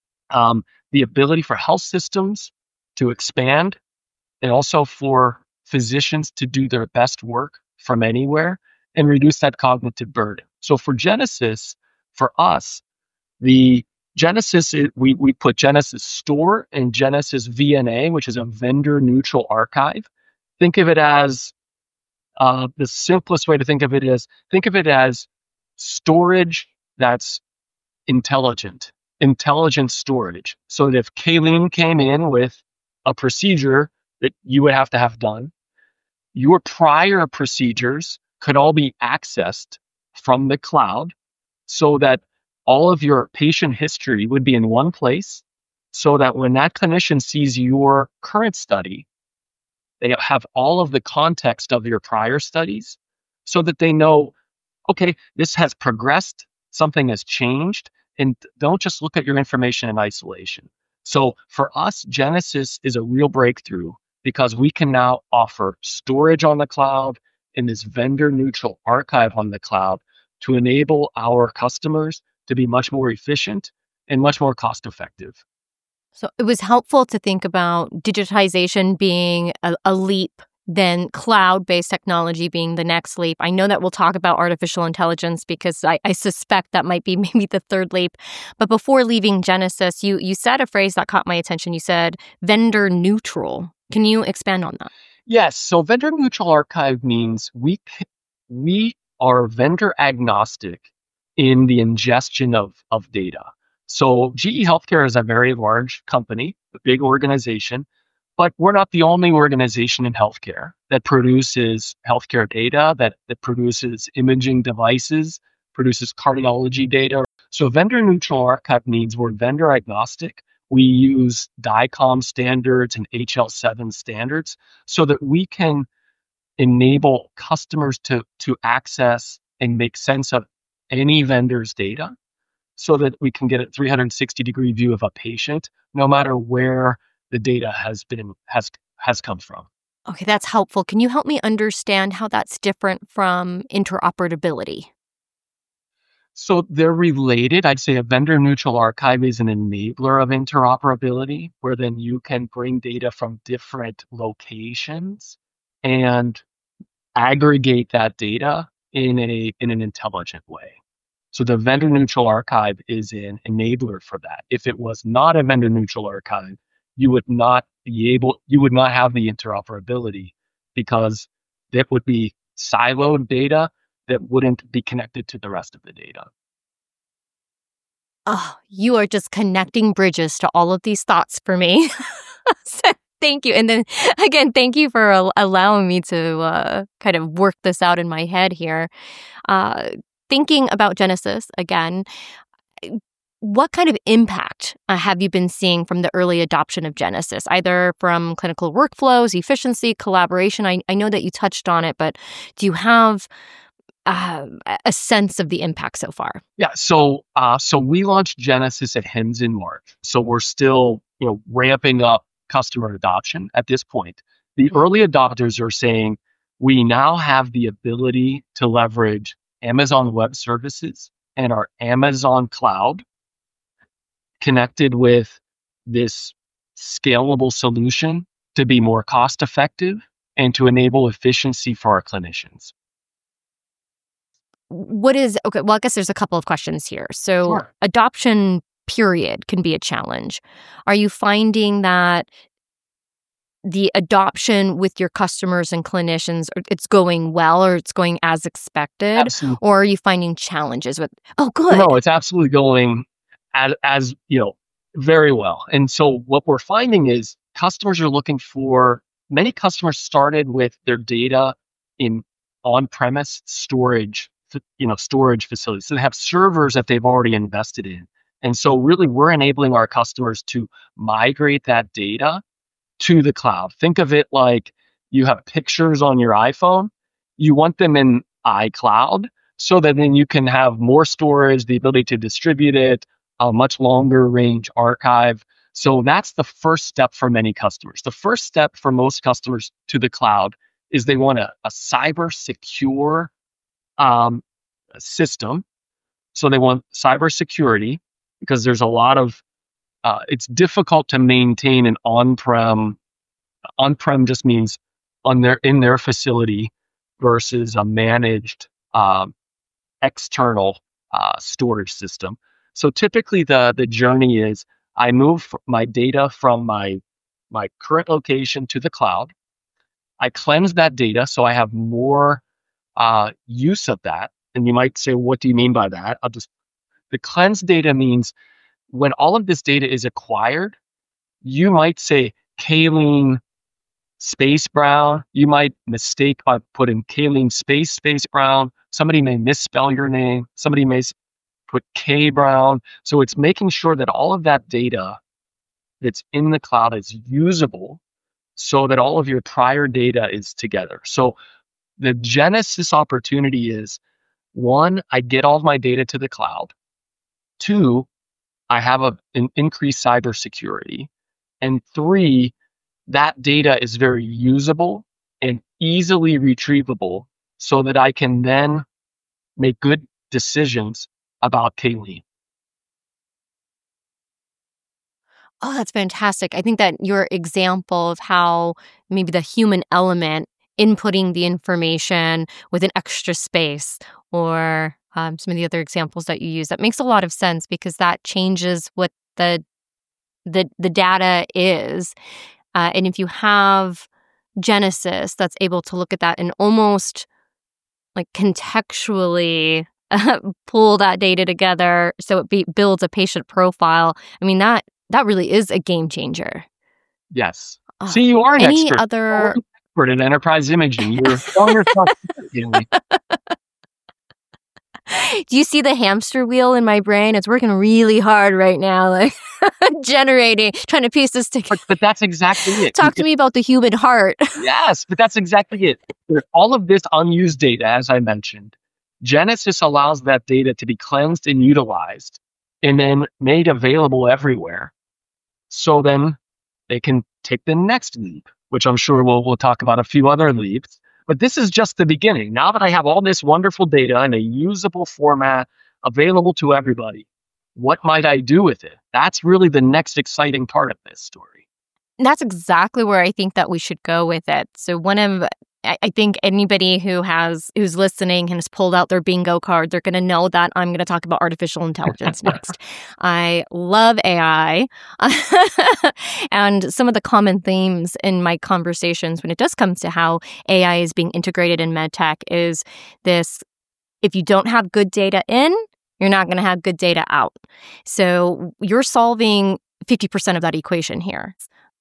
um, the ability for health systems to expand, and also for physicians to do their best work from anywhere and reduce that cognitive burden. So for Genesis, for us, the Genesis, we, we put Genesis Store and Genesis V N A, which is a vendor neutral archive. Think of it as, uh, the simplest way to think of it is, think of it as storage that's intelligent, intelligent storage. So that if Kayleen came in with a procedure that you would have to have done, your prior procedures could all be accessed from the cloud, so that all of your patient history would be in one place, so that when that clinician sees your current study, they have all of the context of your prior studies, so that they know, okay, this has progressed, something has changed, and don't just look at your information in isolation. So for us, Genesis is a real breakthrough because we can now offer storage on the cloud and this vendor neutral archive on the cloud to enable our customers to be much more efficient and much more cost effective. So it was helpful to think about digitization being a, a leap, then cloud-based technology being the next leap. I know that we'll talk about artificial intelligence because I, I suspect that might be maybe the third leap. But before leaving Genesis, you you said a phrase that caught my attention. You said vendor neutral. Can you expand on that? Yes. So vendor neutral archive means we we are vendor agnostic in the ingestion of, of data. So G E Healthcare is a very large company, a big organization, but we're not the only organization in healthcare that produces healthcare data, that, that produces imaging devices, produces cardiology data. So vendor neutral archive means we're vendor agnostic. We use DICOM standards and H L seven standards so that we can enable customers to, to access and make sense of any vendor's data, so that we can get a three hundred sixty degree view of a patient, no matter where the data has been has has come from. Okay, that's helpful. Can you help me understand how that's different from interoperability? So they're related. I'd say a vendor neutral archive is an enabler of interoperability, where then you can bring data from different locations and aggregate that data in a in an intelligent way. So the vendor neutral archive is an enabler for that. If it was not a vendor neutral archive, you would not be able, you would not have the interoperability, because that would be siloed data that wouldn't be connected to the rest of the data. Oh, you are just connecting bridges to all of these thoughts for me. So thank you. And then again, thank you for al- allowing me to uh, kind of work this out in my head here. Uh, thinking about Genesis again, what kind of impact uh, have you been seeing from the early adoption of Genesis, either from clinical workflows, efficiency, collaboration? I, I know that you touched on it, but do you have uh, a sense of the impact so far? Yeah. So, uh, so we launched Genesis at HIMSS in March. So we're still, you know, ramping up customer adoption at this point. The early adopters are saying we now have the ability to leverage Amazon Web Services and our Amazon Cloud connected with this scalable solution to be more cost effective and to enable efficiency for our clinicians. What is, okay, well, I guess there's a couple of questions here. So Sure. adoption period can be a challenge. Are you finding that the adoption with your customers and clinicians, it's going well or it's going as expected? Absolutely. Or are you finding challenges with, oh, good. No, it's absolutely going as, as you know, very well. And so what we're finding is customers are looking for, many customers started with their data in on-premise storage, you know, storage facilities. So they have servers that they've already invested in. And so really we're enabling our customers to migrate that data to the cloud. Think of it like you have pictures on your iPhone. You want them in iCloud so that then you can have more storage, the ability to distribute it, a much longer range archive. So that's the first step for many customers. The first step for most customers to the cloud is they want a, a cyber secure um, system. So they want cyber security because there's a lot of, uh, it's difficult to maintain an on-prem. On-prem just means on their in their facility versus a managed um, external uh, storage system. So typically the the journey is I move my data from my my current location to the cloud. I cleanse that data so I have more uh, use of that. And you might say, what do you mean by that? I'll just the cleansed data means when all of this data is acquired, you might say Kayleen Space Brown. You might mistake by putting Kayleen Space Space Brown. Somebody may misspell your name. Somebody may put K Brown. So it's making sure that all of that data that's in the cloud is usable so that all of your prior data is together. So the Genesis opportunity is, one, I get all of my data to the cloud. Two, I have a, an increased cybersecurity. And three, that data is very usable and easily retrievable so that I can then make good decisions about Kayleen. Oh, that's fantastic. I think that your example of how maybe the human element inputting the information with an extra space or um, some of the other examples that you use, that makes a lot of sense because that changes what the the the data is. Uh, and if you have Genesis that's able to look at that and almost like contextually uh, pull that data together so it be, builds a patient profile, I mean, that that really is a game changer. Yes. Uh, See, you are an any expert. other You're an expert in enterprise imaging. You're calling yourself. Do you see the hamster wheel in my brain? It's working really hard right now, like generating, trying to piece this together. But, but that's exactly it. Talk to me about the human heart. Yes, but that's exactly it. There's all of this unused data, as I mentioned. Genesis allows that data to be cleansed and utilized and then made available everywhere. So then they can take the next leap, which I'm sure we'll, we'll talk about a few other leaps. But this is just the beginning. Now that I have all this wonderful data in a usable format available to everybody, what might I do with it? That's really the next exciting part of this story. That's exactly where I think that we should go with it. So one of, I I think anybody who has, who's listening and has pulled out their bingo card, they're going to know that I'm going to talk about artificial intelligence next. I love A I. And some of the common themes in my conversations when it does come to how A I is being integrated in medtech is this: if you don't have good data in, you're not going to have good data out. So you're solving fifty percent of that equation here.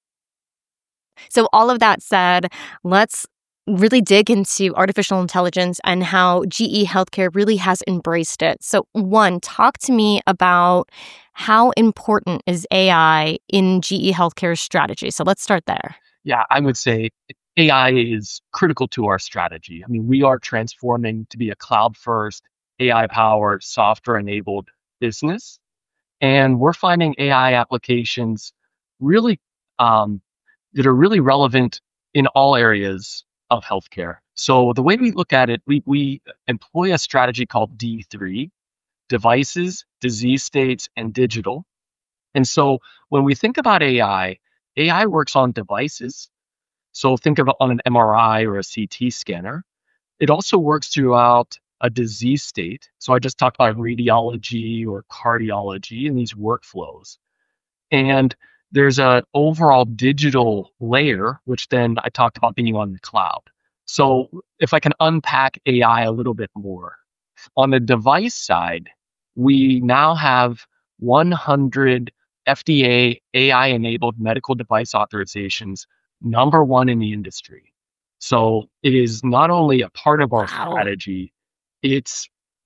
So all of that said, let's really dig into artificial intelligence and how G E Healthcare really has embraced it. So one, talk to me about how important is A I in G E Healthcare's strategy. So let's start there. Yeah, I would say A I is critical to our strategy. I mean, we are transforming to be a cloud-first, A I-powered, software-enabled business. And we're finding A I applications really um, that are really relevant in all areas of healthcare. So the way we look at it, we, we employ a strategy called D three, devices, disease states, and digital. And so when we think about A I, A I works on devices. So think of it on an M R I or a C T scanner. It also works throughout a disease state. So I just talked about radiology or cardiology and these workflows. And there's an overall digital layer, which then I talked about being on the cloud. So if I can unpack A I a little bit more, on the device side, we now have one hundred F D A A I-enabled medical device authorizations, number one in the industry. So it is not only a part of our Wow. strategy, it's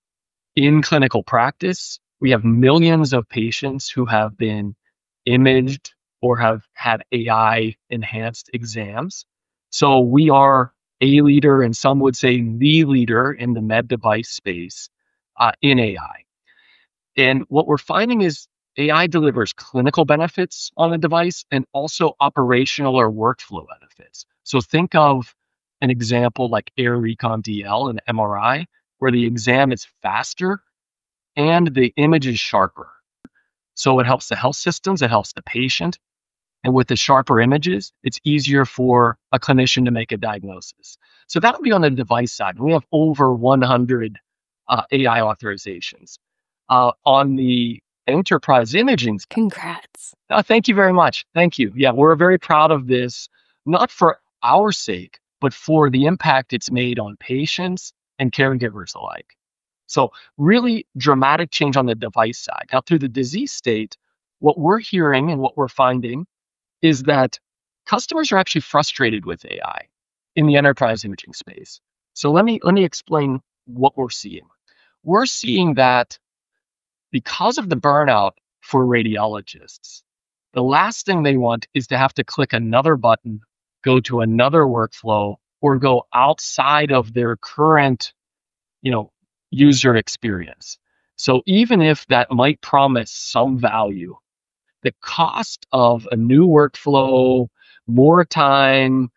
in clinical practice. We have millions of patients who have been imaged or have had A I-enhanced exams. So we are a leader, and some would say the leader in the med device space uh, in A I. And what we're finding is A I delivers clinical benefits on a device and also operational or workflow benefits. So think of an example like Air Recon D L and M R I, where the exam is faster and the image is sharper. So it helps the health systems, it helps the patient. And with the sharper images, it's easier for a clinician to make a diagnosis. So that would be on the device side. We have over one hundred uh, A I authorizations. Uh, on the enterprise imaging side, Congrats. uh, thank you very much. Thank you. Yeah, we're very proud of this, not for our sake, but for the impact it's made on patients and caregivers alike. So really dramatic change on the device side. Now through the disease state, what we're hearing and what we're finding is that customers are actually frustrated with A I in the enterprise imaging space. So let me let me explain what we're seeing. We're seeing that because of the burnout for radiologists, the last thing they want is to have to click another button, go to another workflow, or go outside of their current, you know, user experience. So even if that might promise some value, the cost of a new workflow, more time,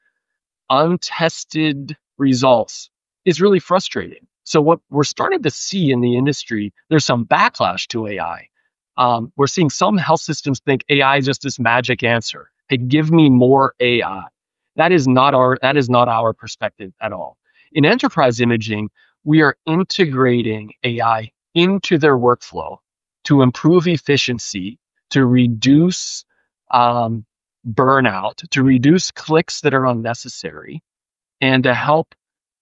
untested results is really frustrating. So what we're starting to see in the industry, there's some backlash to A I. Um, we're seeing some health systems think A I is just this magic answer. Hey, give me more A I. That is not our that is not our perspective at all. In enterprise imaging, we are integrating A I into their workflow to improve efficiency, to reduce um, burnout, to reduce clicks that are unnecessary, and to help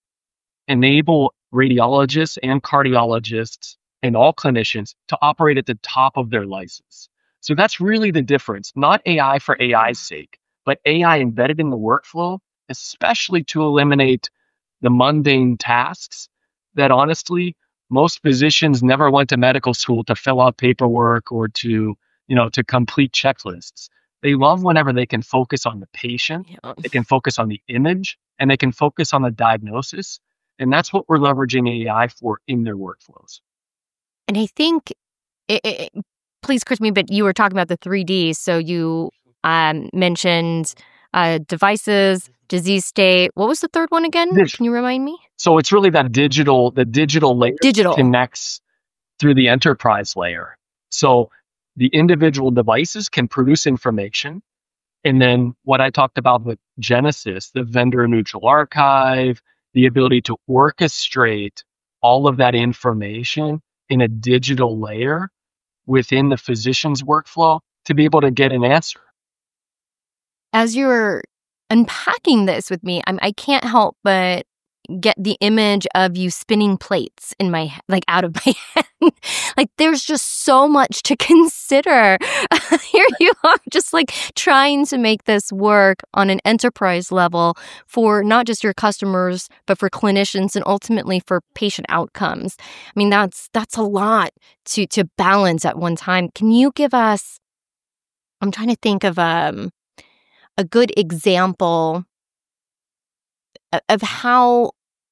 enable radiologists and cardiologists and all clinicians to operate at the top of their license. So that's really the difference, not A I for A I's sake, but A I embedded in the workflow, especially to eliminate the mundane tasks that honestly, most physicians never went to medical school to fill out paperwork or to, you know, to complete checklists. They love whenever they can focus on the patient, Yeah. they can focus on the image, and they can focus on the diagnosis. And that's what we're leveraging A I for in their workflows. And I think, it, it, please correct me, but you were talking about the three Ds. So you um, mentioned uh, devices, disease state. What was the third one again? Dig- Can you remind me? So it's really that digital, the digital layer Digital. connects through the enterprise layer. So the individual devices can produce information. And then what I talked about with Genesis, the vendor neutral archive, the ability to orchestrate all of that information in a digital layer within the physician's workflow to be able to get an answer. As you're unpacking this with me, I'm, I can't help but get the image of you spinning plates in my he- like out of my head. Like there's just so much to consider. Here you are just like trying to make this work on an enterprise level for not just your customers, but for clinicians and ultimately for patient outcomes. I mean, that's that's a lot to to balance at one time. Can you give us, I'm trying to think of um, a good example o- of how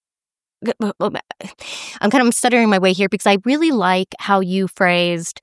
I'm kind of stuttering my way here because I really like how you phrased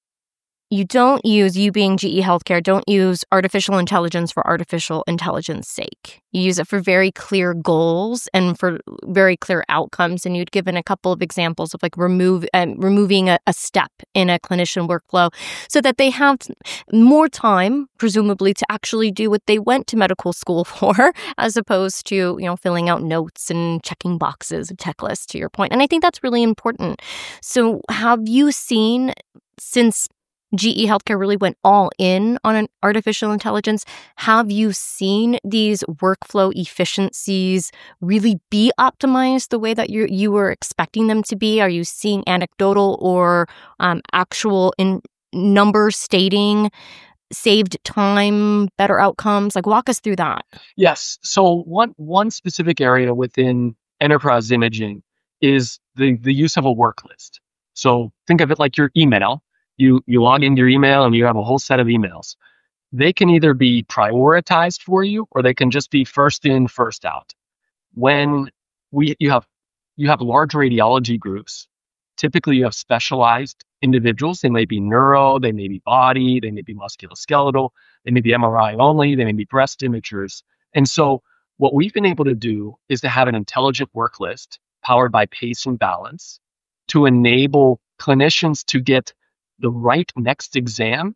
you don't use, you being G E Healthcare, don't use artificial intelligence for artificial intelligence sake. You use it for very clear goals and for very clear outcomes. And you'd given a couple of examples of like remove um, removing a, a step in a clinician workflow so that they have more time, presumably, to actually do what they went to medical school for, as opposed to, you know, filling out notes and checking boxes and checklists, to your point. And I think that's really important. So have you seen, since G E Healthcare really went all in on an artificial intelligence, have you seen these workflow efficiencies really be optimized the way that you you were expecting them to be? Are you seeing anecdotal or um, actual in numbers stating saved time, better outcomes? Like, walk us through that. Yes. So one one specific area within enterprise imaging is the the use of a work list. So think of it like your email. You you log into your email and you have a whole set of emails. They can either be prioritized for you or they can just be first in, first out. When we you have you have large radiology groups, typically you have specialized individuals. They may be neuro, they may be body, they may be musculoskeletal, they may be M R I only, they may be breast imagers. And so what we've been able to do is to have an intelligent work list powered by pace and balance to enable clinicians to get the right next exam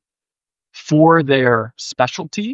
for their specialty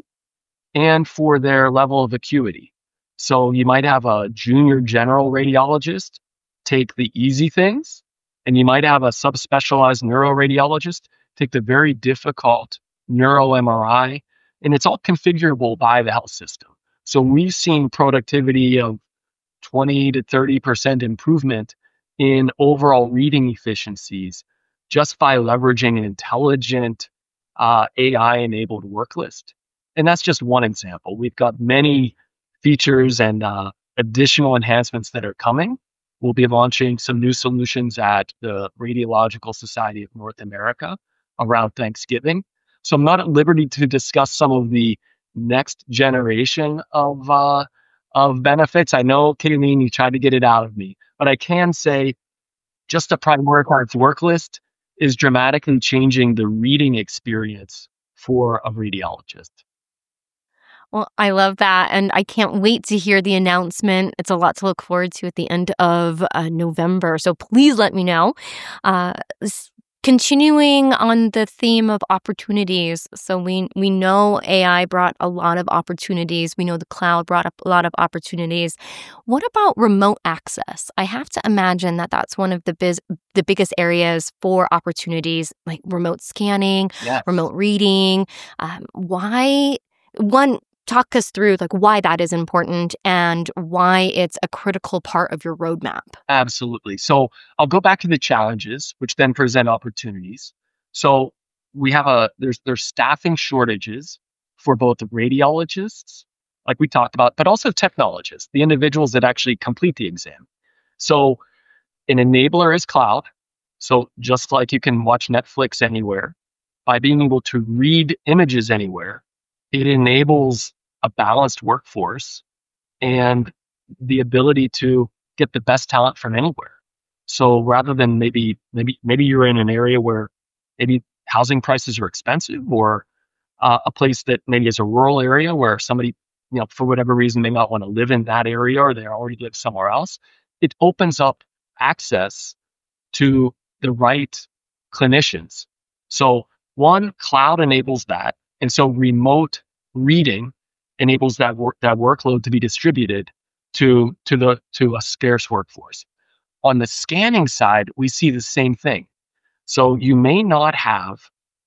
and for their level of acuity. So you might have a junior general radiologist take the easy things, and you might have a subspecialized neuroradiologist take the very difficult neuro M R I, and it's all configurable by the health system. So we've seen productivity of twenty to thirty percent improvement in overall reading efficiencies just by leveraging an intelligent uh, A I-enabled work list. And that's just one example. We've got many features and uh, additional enhancements that are coming. We'll be launching some new solutions at the Radiological Society of North America around Thanksgiving. So I'm not at liberty to discuss some of the next generation of uh, of benefits. I know, Kayleen, you tried to get it out of me, but I can say just a prioritized work list is dramatically changing the reading experience for a radiologist. Well, I love that. And I can't wait to hear the announcement. It's a lot to look forward to at the end of uh, November. So please let me know. Uh, s- continuing on the theme of opportunities. So we, we know A I brought a lot of opportunities. We know the cloud brought up a lot of opportunities. What about remote access? I have to imagine that that's one of the biz, the biggest areas for opportunities, like remote scanning, Yes. remote reading. Um, why? One, talk us through like why that is important and why it's a critical part of your roadmap. Absolutely. So I'll go back to the challenges, which then present opportunities. So we have a there's there's staffing shortages for both the radiologists, like we talked about, but also technologists, the individuals that actually complete the exam. So an enabler is cloud. So just like you can watch Netflix anywhere, by being able to read images anywhere, it enables a balanced workforce and the ability to get the best talent from anywhere. So rather than maybe maybe maybe you're in an area where maybe housing prices are expensive, or uh, a place that maybe is a rural area where somebody, you know, for whatever reason may not want to live in that area or they already live somewhere else, it opens up access to the right clinicians. So one, cloud enables that, and so remote reading enables that work that workload to be distributed to to the to a scarce workforce. On the scanning side, we see the same thing. So you may not have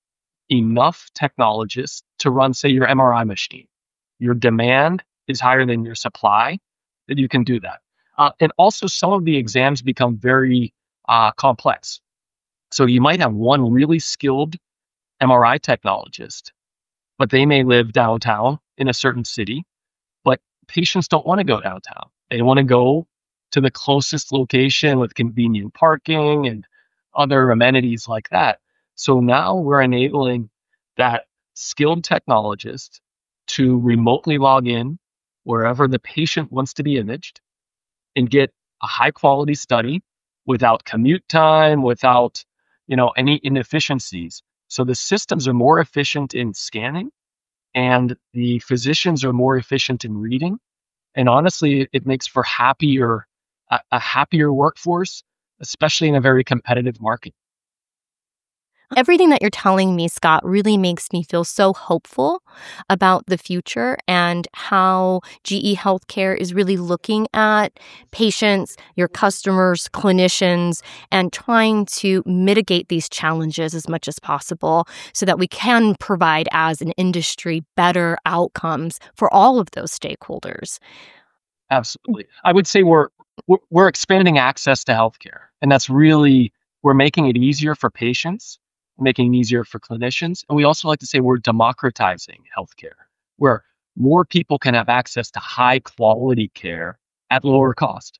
enough technologists to run, say, your M R I machine. Your demand is higher than your supply, that you can do that. Uh, and also, some of the exams become very uh, complex. So you might have one really skilled M R I technologist, but they may live downtown in a certain city, but patients don't want to go downtown. They want to go to the closest location with convenient parking and other amenities like that. So now we're enabling that skilled technologist to remotely log in wherever the patient wants to be imaged and get a high quality study without commute time, without, you know, any inefficiencies. So the systems are more efficient in scanning and the physicians are more efficient in reading. And honestly, it makes for happier, a, a happier workforce, especially in a very competitive market. Everything that you're telling me, Scott, really makes me feel so hopeful about the future and how G E Healthcare is really looking at patients, your customers, clinicians, and trying to mitigate these challenges as much as possible so that we can provide, as an industry, better outcomes for all of those stakeholders. Absolutely. I would say we're we're, we're expanding access to healthcare, and that's really, we're making it easier for patients, making it easier for clinicians. And we also like to say we're democratizing healthcare, where more people can have access to high quality care at lower cost.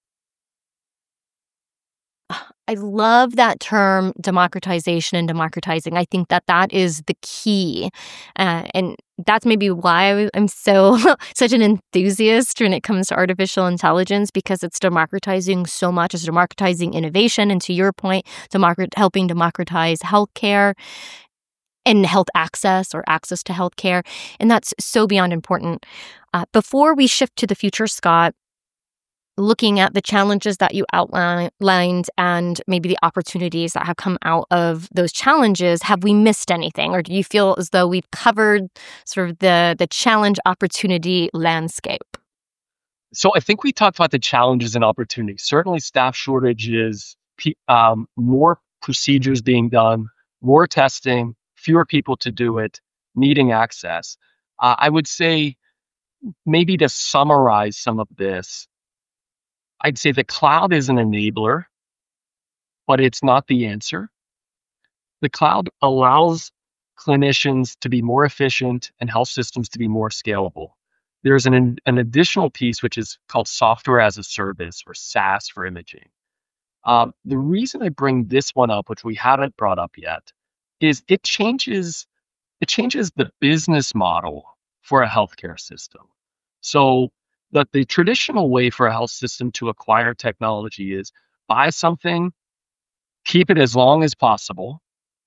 I love that term, democratization and democratizing. I think that that is the key. Uh, and that's maybe why I'm so such an enthusiast when it comes to artificial intelligence, because it's democratizing so much. It's democratizing innovation. And to your point, democrat- helping democratize healthcare and health access or access to healthcare. And that's so beyond important. Uh, before we shift to the future, Scott, looking at the challenges that you outlined and maybe the opportunities that have come out of those challenges, have we missed anything? Or do you feel as though we've covered sort of the, the challenge opportunity landscape? So I think we talked about the challenges and opportunities. Certainly staff shortages, um, more procedures being done, more testing, fewer people to do it, needing access. Uh, I would say, maybe to summarize some of this, I'd say the cloud is an enabler, but it's not the answer. The cloud allows clinicians to be more efficient and health systems to be more scalable. There's an, an additional piece, which is called software as a service, or SaaS for imaging. Um, the reason I bring this one up, which we haven't brought up yet, is it changes, it changes the business model for a healthcare system. So that the traditional way for a health system to acquire technology is buy something, keep it as long as possible,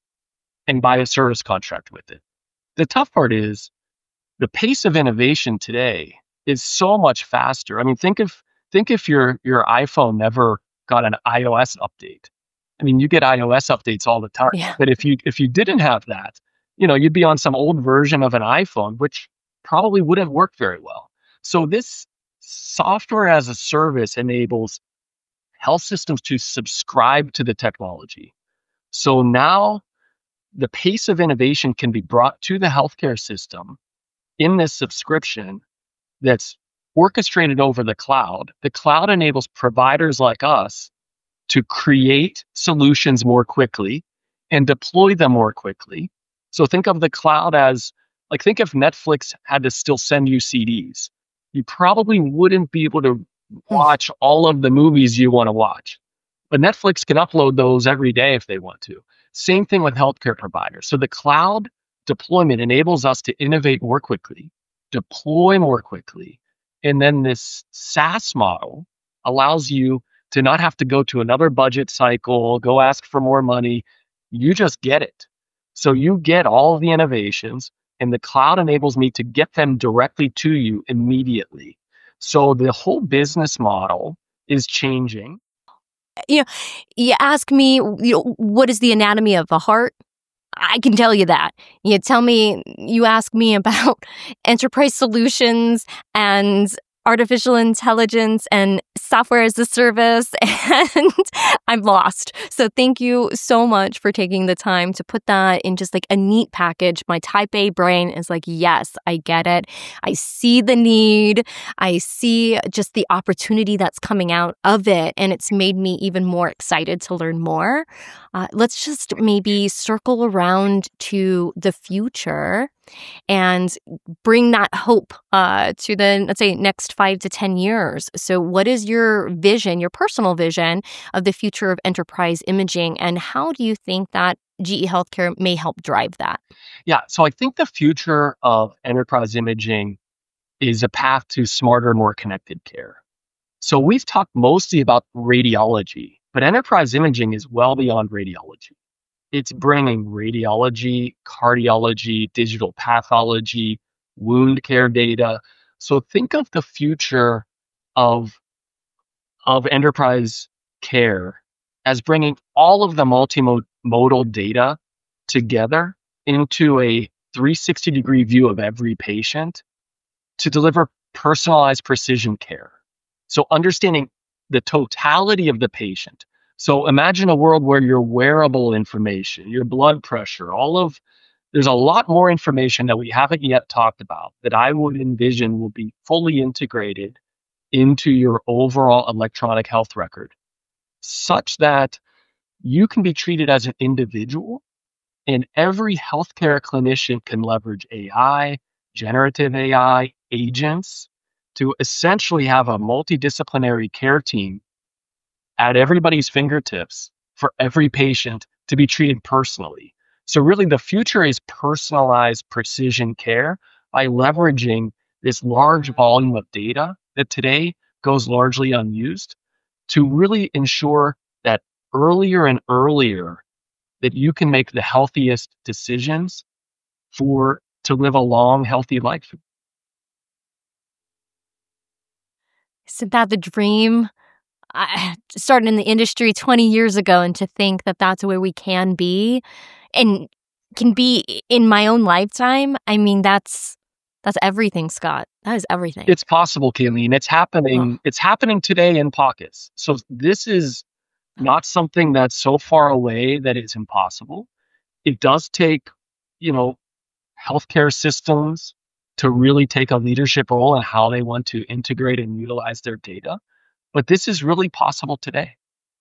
and buy a service contract with it. The tough part is the pace of innovation today is so much faster. I mean, think if think if your your iPhone never got an iOS update. I mean, you get iOS updates all the time. Yeah. But if you if you didn't have that, you know, you'd be on some old version of an iPhone, which probably wouldn't work very well. So this software as a service enables health systems to subscribe to the technology. So now the pace of innovation can be brought to the healthcare system in this subscription that's orchestrated over the cloud. The cloud enables providers like us to create solutions more quickly and deploy them more quickly. So think of the cloud as, like, think if Netflix had to still send you C Ds. You probably wouldn't be able to watch all of the movies you want to watch. But Netflix can upload those every day if they want to. Same thing with healthcare providers. So the cloud deployment enables us to innovate more quickly, deploy more quickly. And then this SaaS model allows you to not have to go to another budget cycle, go ask for more money. You just get it. So you get all of the innovations, and the cloud enables me to get them directly to you immediately. So the whole business model is changing. You know, you ask me, you know, what is the anatomy of a heart? I can tell you that. You tell me, you ask me about enterprise solutions and artificial intelligence and software as a service, and I'm lost. So thank you so much for taking the time to put that in just like a neat package. My type A brain is like, yes, I get it. I see the need. I see just the opportunity that's coming out of it, and it's made me even more excited to learn more. Uh, let's just maybe circle around to the future and bring that hope uh, to the, let's say, next five to ten years. So what is your vision, your personal vision of the future of enterprise imaging, and how do you think that G E Healthcare may help drive that? Yeah, so I think the future of enterprise imaging is a path to smarter, more connected care. So we've talked mostly about radiology, but enterprise imaging is well beyond radiology. It's bringing radiology, cardiology, digital pathology, wound care data. So think of the future of, of enterprise care as bringing all of the multimodal data together into a three sixty degree view of every patient to deliver personalized precision care. So understanding the totality of the patient. So imagine a world where your wearable information, your blood pressure, all of, there's a lot more information that we haven't yet talked about that I would envision will be fully integrated into your overall electronic health record, such that you can be treated as an individual, and every healthcare clinician can leverage A I, generative A I, agents to essentially have a multidisciplinary care team at everybody's fingertips for every patient to be treated personally. So really the future is personalized precision care by leveraging this large volume of data that today goes largely unused to really ensure that earlier and earlier that you can make the healthiest decisions for to live a long, healthy life. Isn't that the dream? I started in the industry twenty years ago, and to think that that's where we can be and can be in my own lifetime, I mean, that's that's everything, Scott. That is everything. It's possible, Kayleen. It's happening. Oh. It's happening today in pockets. So this is not something that's so far away that it's impossible. It does take, you know, healthcare systems to really take a leadership role in how they want to integrate and utilize their data. But this is really possible today.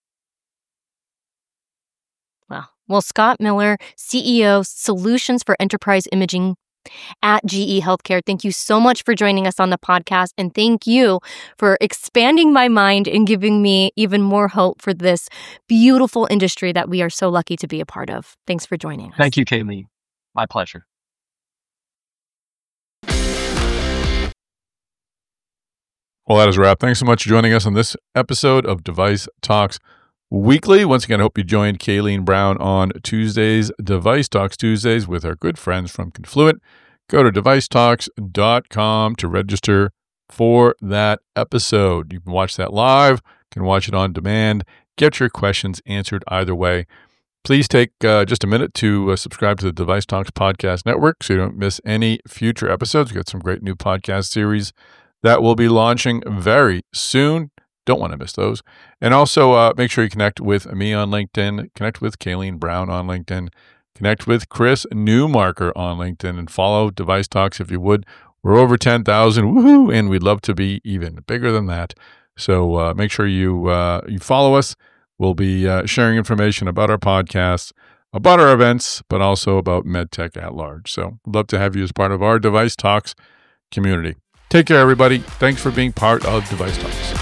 Wow. Well, Scott Miller, C E O, Solutions for Enterprise Imaging at G E Healthcare, thank you so much for joining us on the podcast. And thank you for expanding my mind and giving me even more hope for this beautiful industry that we are so lucky to be a part of. Thanks for joining us. Thank you, Kayleen. My pleasure. Well, that is a wrap. Thanks so much for joining us on this episode of Device Talks Weekly. Once again, I hope you joined Kayleen Brown on Tuesdays, Device Talks Tuesdays, with our good friends from Confluent. Go to device talks dot com to register for that episode. You can watch that live, you can watch it on demand, get your questions answered either way. Please take uh, just a minute to uh, subscribe to the Device Talks Podcast Network so you don't miss any future episodes. We've got some great new podcast series that will be launching very soon. Don't want to miss those. And also uh, make sure you connect with me on LinkedIn, connect with Kayleen Brown on LinkedIn, connect with Chris Newmarker on LinkedIn, and follow Device Talks if you would. We're over ten thousand, woohoo, and we'd love to be even bigger than that. So uh, make sure you uh, you follow us. We'll be uh, sharing information about our podcasts, about our events, but also about MedTech at large. So we'd love to have you as part of our Device Talks community. Take care, everybody. Thanks for being part of Device Talks.